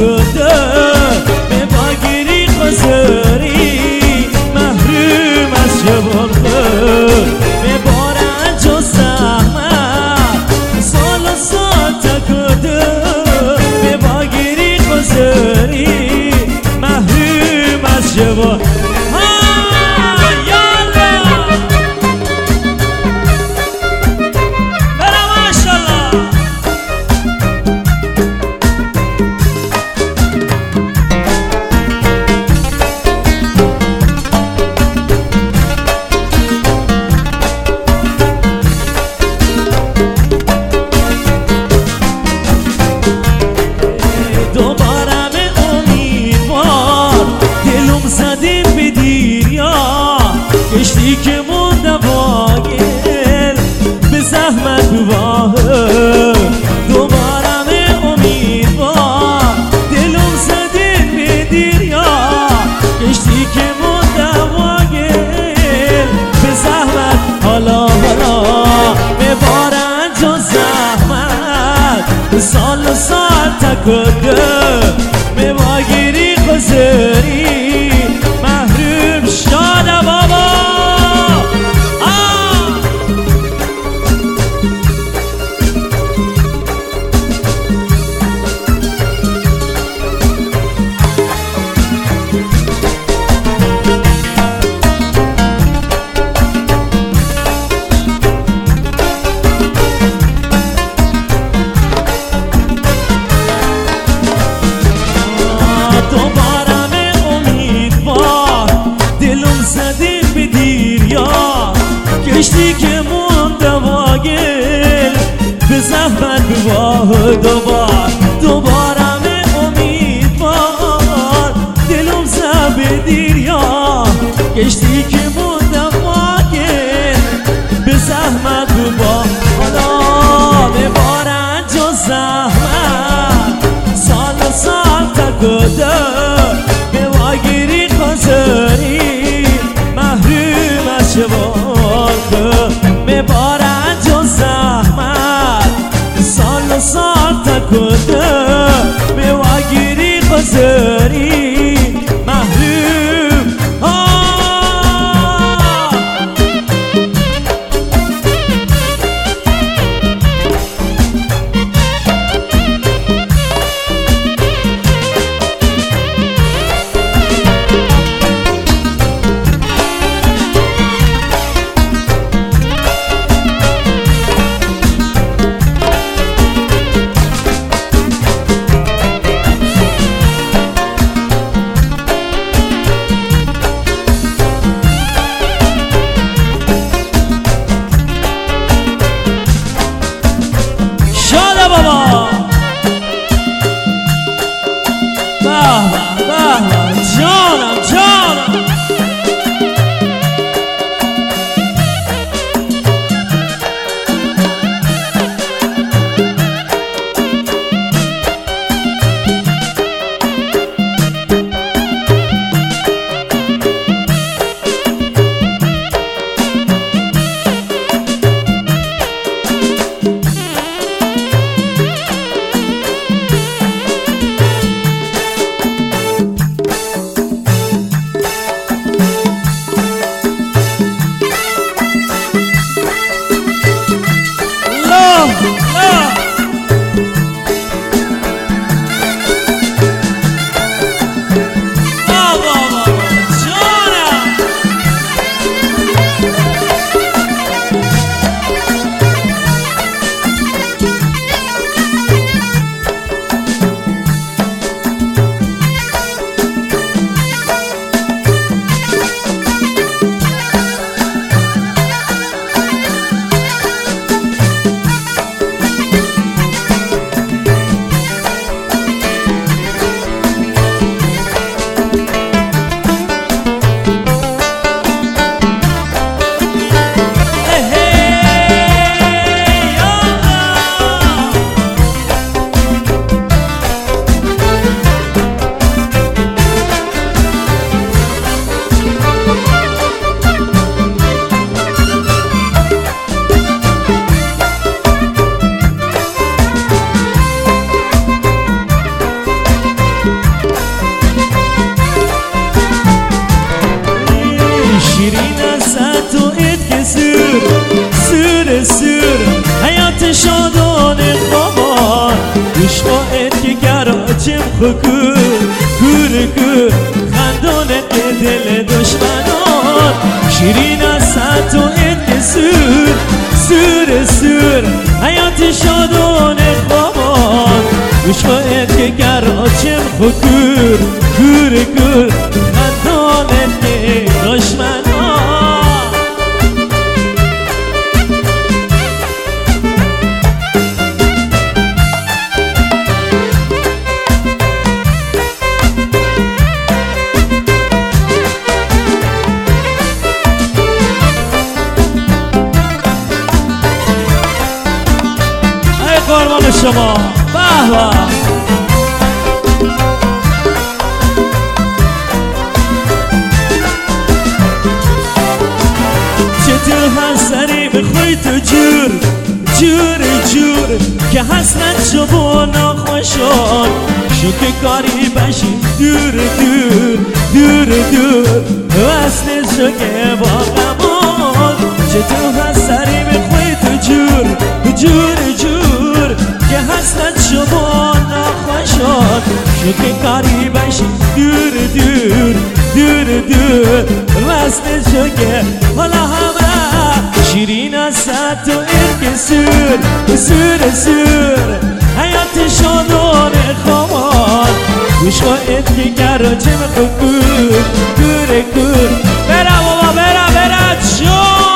تکده به باگیری خزری محروم از جوان به بارنج و زحمت سال و سال تکده به باگیری خزری محروم از جوان کشتی که مونده واگل به زحمت بواه دوبارم امیدوار دلم زدین به دریا کشتی که مونده واگل به زحمت حالا به بارنج و زحمت سال و سال تکده به واگیری خزری محروم شده بابا کشتی که مونده واگل به زحمت بواه دوبارم امیدوار دلم زد به دریا کشتی که مونده واگل به زحمت بواه حالا به بارنج و زحمت سال و سال تکده به واگیری خزری محروم از جوان به بارنج و زحمت سال و سال تکده به واگیری خزری محروم بابا جانم جانم خکور کور کور خندانت که دل دشمنان شیرین است تو این سور سور سور حیات شادانه خوابان گوشوایت که گراچم خکور کور کور خندانت که دشمنان قربان شما به به چطور هستری بخوی تو جور جور جور که حسنت شما ناخوشان شو که کاری بشیم دور دور دور دور وصل شو که با غمان چطور هستری بخوی تو جور جور جور که حسنت شما ناخوشان شو که کاری بشی دور دور دور دور وصل شو که حالا همه شیرین است تو این که سور سور سور حیات شادانه خوامان گوش خواهد که گراجم خکور کور کور برا بابا برا شو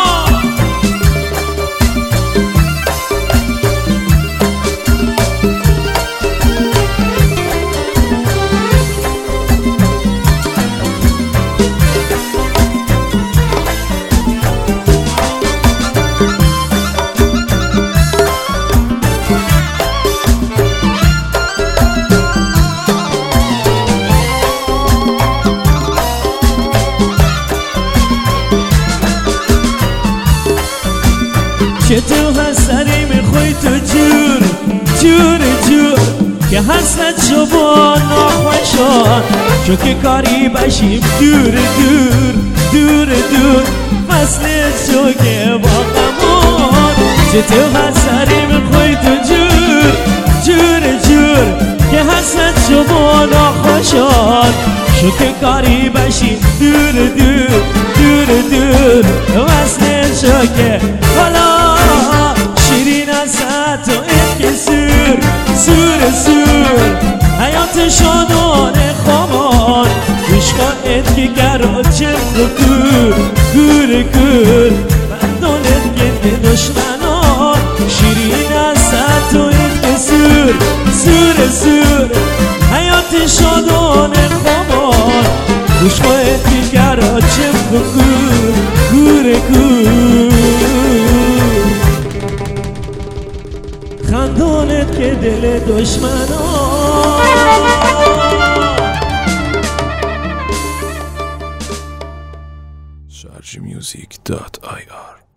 چطور هستری میخوی تو جور جور جور که حسنت شما ناخوشان چون که کاری بشیم دور دور دور دور فصل شو که با غمان چطور هستری میخوی تو جور جور جور که حسنت شما ناخوشان چون که کاری بشیم دور دور دور دور فصل شو که حالا شیرین است تو این که سور سور سور حیات شادانه خوامان گوش خواهد که گراچم خکور کور کور بندانت که دشمنان شیرین است تو این که سور سور سور حیات شادانه خوامان گوش خواهد که گراچم خکور کور کور خندانت که دل دشمنان sharjmusic.ir